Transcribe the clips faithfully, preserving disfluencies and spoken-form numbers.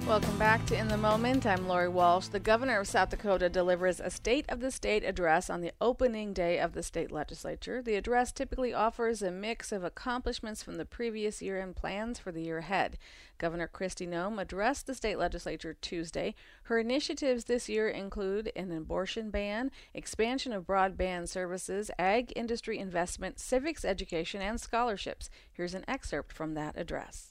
Welcome back to In the Moment. I'm Lori Walsh. The governor of South Dakota delivers a State of the State address on the opening day of the state legislature. The address typically offers a mix of accomplishments from the previous year and plans for the year ahead. Governor Kristi Noem addressed the state legislature Tuesday. Her initiatives this year include an abortion ban, expansion of broadband services, ag industry investment, civics education, and scholarships. Here's an excerpt from that address.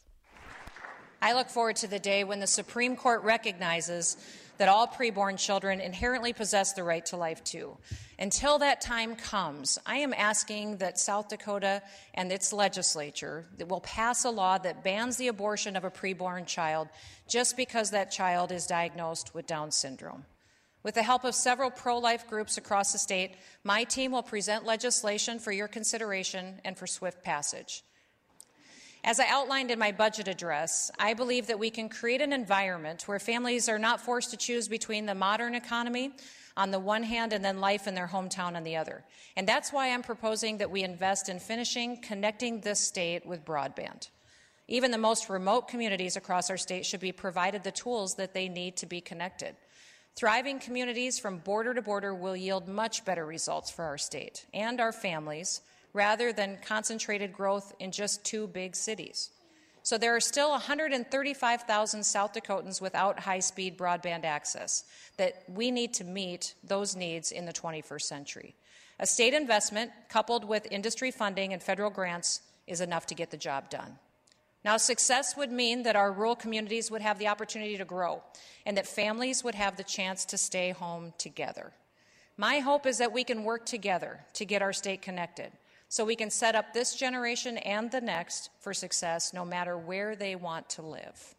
I look forward to the day when the Supreme Court recognizes that all preborn children inherently possess the right to life, too. Until that time comes, I am asking that South Dakota and its legislature that will pass a law that bans the abortion of a preborn child just because that child is diagnosed with Down syndrome. With the help of several pro-life groups across the state, my team will present legislation for your consideration and for swift passage. As I outlined in my budget address, I believe that we can create an environment where families are not forced to choose between the modern economy on the one hand and then life in their hometown on the other. And that's why I'm proposing that we invest in finishing connecting this state with broadband. Even the most remote communities across our state should be provided the tools that they need to be connected. Thriving communities from border to border will yield much better results for our state and our families, rather than concentrated growth in just two big cities. So there are still one hundred thirty-five thousand South Dakotans without high-speed broadband access that we need to meet those needs in the twenty-first century. A state investment coupled with industry funding and federal grants is enough to get the job done. Now, success would mean that our rural communities would have the opportunity to grow and that families would have the chance to stay home together. My hope is that we can work together to get our state connected, so we can set up this generation and the next for success no matter where they want to live.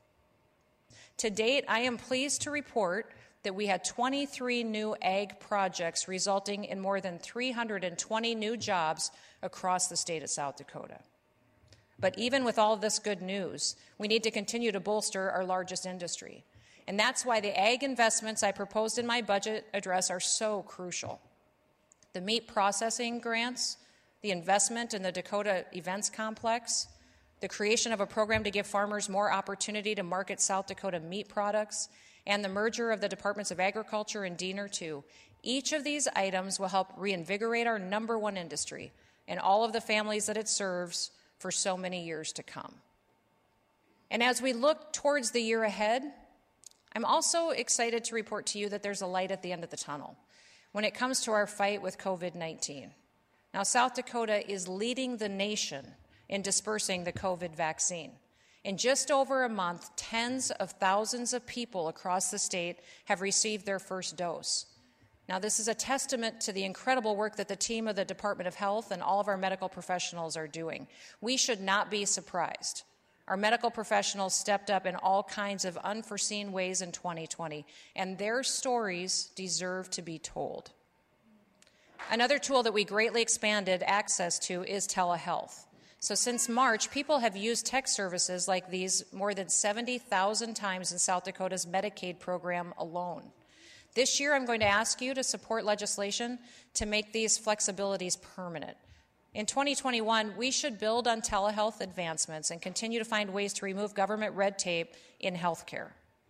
To date, I am pleased to report that we had twenty-three new ag projects resulting in more than three hundred twenty new jobs across the state of South Dakota. But even with all this good news, we need to continue to bolster our largest industry. And that's why the ag investments I proposed in my budget address are so crucial. The meat processing grants, the investment in the Dakota Events Complex, the creation of a program to give farmers more opportunity to market South Dakota meat products, and the merger of the Departments of Agriculture and D E N R two. Each of these items will help reinvigorate our number one industry and all of the families that it serves for so many years to come. And as we look towards the year ahead, I'm also excited to report to you that there's a light at the end of the tunnel when it comes to our fight with COVID nineteen. Now, South Dakota is leading the nation in dispersing the COVID vaccine. In just over a month, tens of thousands of people across the state have received their first dose. Now, this is a testament to the incredible work that the team of the Department of Health and all of our medical professionals are doing. We should not be surprised. Our medical professionals stepped up in all kinds of unforeseen ways in twenty twenty, and their stories deserve to be told. Another tool that we greatly expanded access to is telehealth. So since March, people have used tech services like these more than seventy thousand times in South Dakota's Medicaid program alone. This year, I'm going to ask you to support legislation to make these flexibilities permanent. In twenty twenty-one, we should build on telehealth advancements and continue to find ways to remove government red tape in healthcare.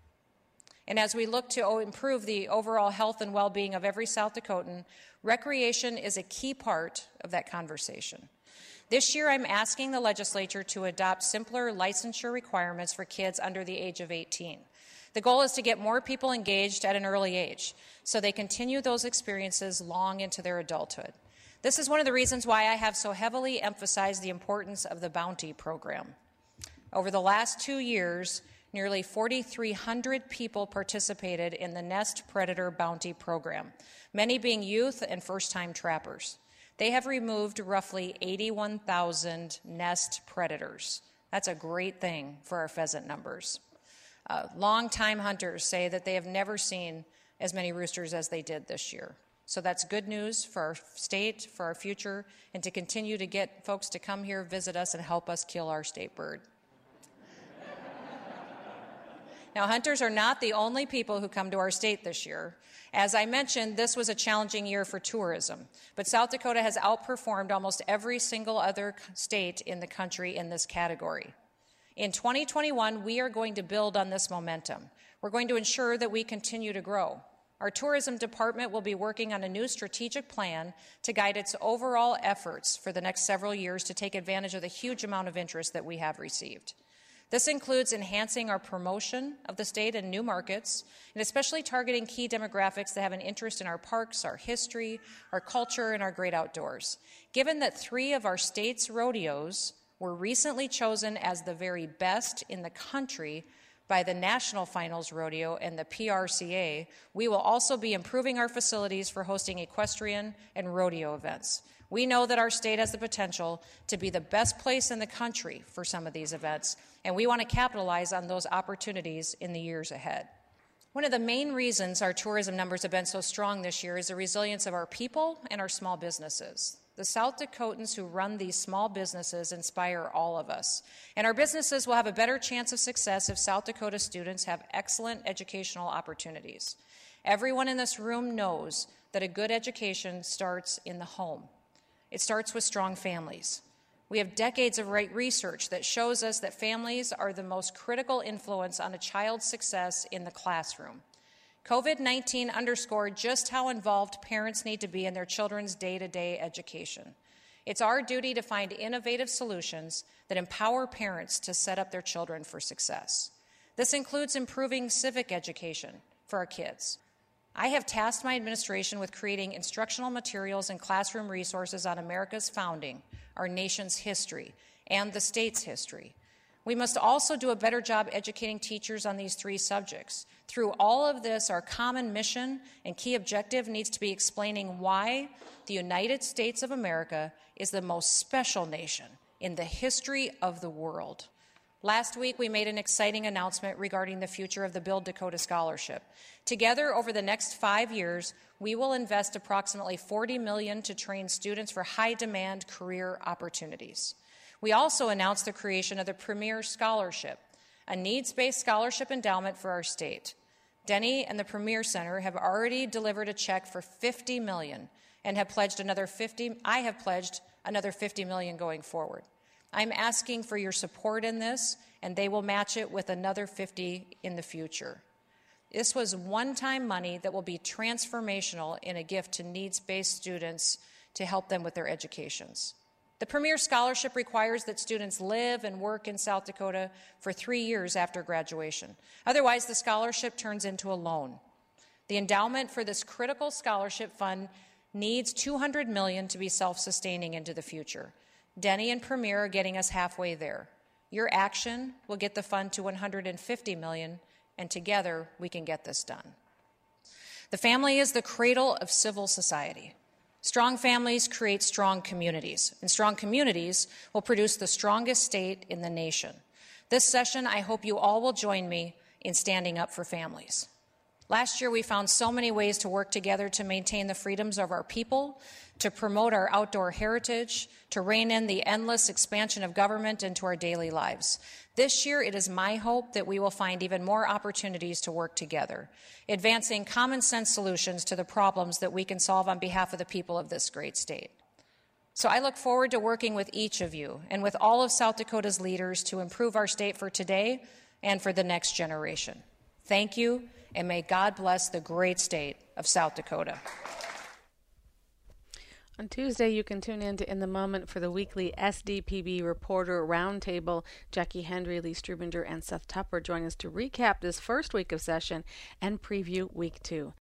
And as we look to improve the overall health and well-being of every South Dakotan, recreation is a key part of that conversation. This year, I'm asking the legislature to adopt simpler licensure requirements for kids under the age of eighteen. The goal is to get more people engaged at an early age so they continue those experiences long into their adulthood. This is one of the reasons why I have so heavily emphasized the importance of the Bounty program. Over the last two years, nearly four thousand three hundred people participated in the Nest Predator Bounty program, many being youth and first-time trappers. They have removed roughly eighty-one thousand nest predators. That's a great thing for our pheasant numbers. Uh, long-time hunters say that they have never seen as many roosters as they did this year. So that's good news for our state, for our future, and to continue to get folks to come here, visit us, and help us kill our state bird. Now, hunters are not the only people who come to our state this year. As I mentioned, this was a challenging year for tourism, but South Dakota has outperformed almost every single other state in the country in this category. In twenty twenty-one, we are going to build on this momentum. We're going to ensure that we continue to grow. Our tourism department will be working on a new strategic plan to guide its overall efforts for the next several years to take advantage of the huge amount of interest that we have received. This includes enhancing our promotion of the state in new markets, and especially targeting key demographics that have an interest in our parks, our history, our culture, and our great outdoors. Given that three of our state's rodeos were recently chosen as the very best in the country by the National Finals Rodeo and the P R C A, we will also be improving our facilities for hosting equestrian and rodeo events. We know that our state has the potential to be the best place in the country for some of these events, and we want to capitalize on those opportunities in the years ahead. One of the main reasons our tourism numbers have been so strong this year is the resilience of our people and our small businesses. The South Dakotans who run these small businesses inspire all of us, and our businesses will have a better chance of success if South Dakota students have excellent educational opportunities. Everyone in this room knows that a good education starts in the home. It starts with strong families. We have decades of right research that shows us that families are the most critical influence on a child's success in the classroom. COVID nineteen underscored just how involved parents need to be in their children's day-to-day education. It's our duty to find innovative solutions that empower parents to set up their children for success. This includes improving civic education for our kids. I have tasked my administration with creating instructional materials and classroom resources on America's founding, our nation's history, and the state's history. We must also do a better job educating teachers on these three subjects. Through all of this, our common mission and key objective needs to be explaining why the United States of America is the most special nation in the history of the world. Last week, we made an exciting announcement regarding the future of the Build Dakota Scholarship. Together, over the next five years, we will invest approximately forty million dollars to train students for high-demand career opportunities. We also announced the creation of the Premier Scholarship, a needs-based scholarship endowment for our state. Denny and the Premier Center have already delivered a check for fifty million dollars and have pledged another fifty. I have pledged another fifty million dollars going forward. I'm asking for your support in this, and they will match it with another fifty in the future. This was one-time money that will be transformational in a gift to needs-based students to help them with their educations. The Premier Scholarship requires that students live and work in South Dakota for three years after graduation. Otherwise, the scholarship turns into a loan. The endowment for this critical scholarship fund needs two hundred million dollars to be self-sustaining into the future. Denny and Premier are getting us halfway there. Your action will get the fund to one hundred fifty million dollars, and together we can get this done. The family is the cradle of civil society. Strong families create strong communities, and strong communities will produce the strongest state in the nation. This session, I hope you all will join me in standing up for families. Last year, we found so many ways to work together to maintain the freedoms of our people, to promote our outdoor heritage, to rein in the endless expansion of government into our daily lives. This year, it is my hope that we will find even more opportunities to work together, advancing common sense solutions to the problems that we can solve on behalf of the people of this great state. So I look forward to working with each of you and with all of South Dakota's leaders to improve our state for today and for the next generation. Thank you, and may God bless the great state of South Dakota. On Tuesday, you can tune in to In the Moment for the weekly S D P B Reporter Roundtable. Jackie Hendry, Lee Strubinger, and Seth Tupper join us to recap this first week of session and preview week two.